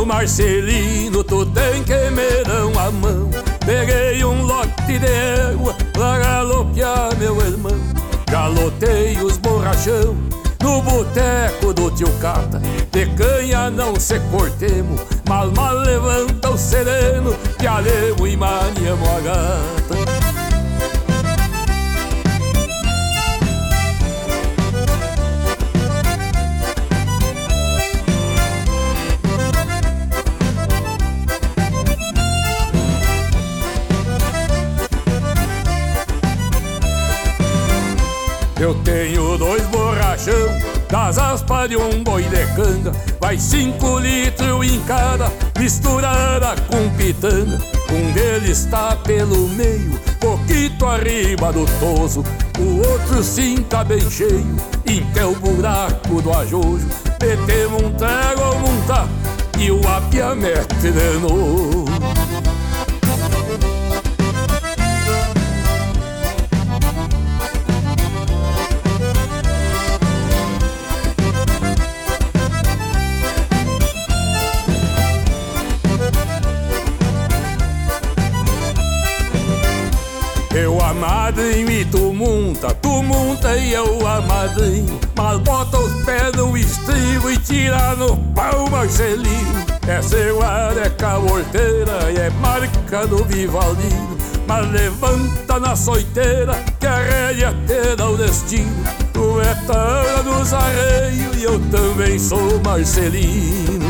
No Marcelino tu tem que me dar uma mão. Peguei um lote de égua pra galopear meu irmão. Galotei os borrachão no boteco do tio Cata. De canha não se cortemos, mal levanta o sereno, que alemo e maniamos a gata. Eu tenho 2 borrachão das aspas de um boi de canga. Vai 5 litros em cada, misturada com pitanga. Um deles tá pelo meio, pouquito arriba do toso. O outro sim tá bem cheio, em que é o buraco do ajojo. Metemos um trago montar e o apia mete de novo. Eu amadrinho e tu monta e eu amadrinho. Mas bota os pés no estribo e tira no pau Marcelino. Essa igual é caborteira e é marca do Vivaldino. Mas levanta na soiteira que a rédea te dá o destino. Tu é tara dos arreios e eu também sou Marcelino.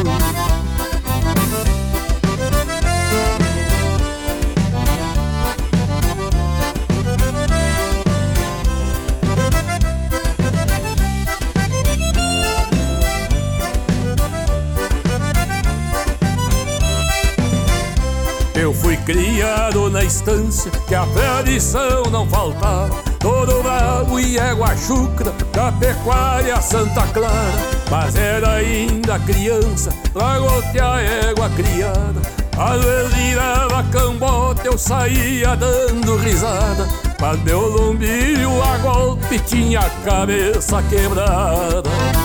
Eu fui criado na estância que a tradição não faltava. Todo bravo e égua chucra da pecuária Santa Clara. Mas era ainda criança pra gotear égua criada. Às vezes virava cambote, eu saía dando risada. Mas meu lombilho a golpe tinha a cabeça quebrada.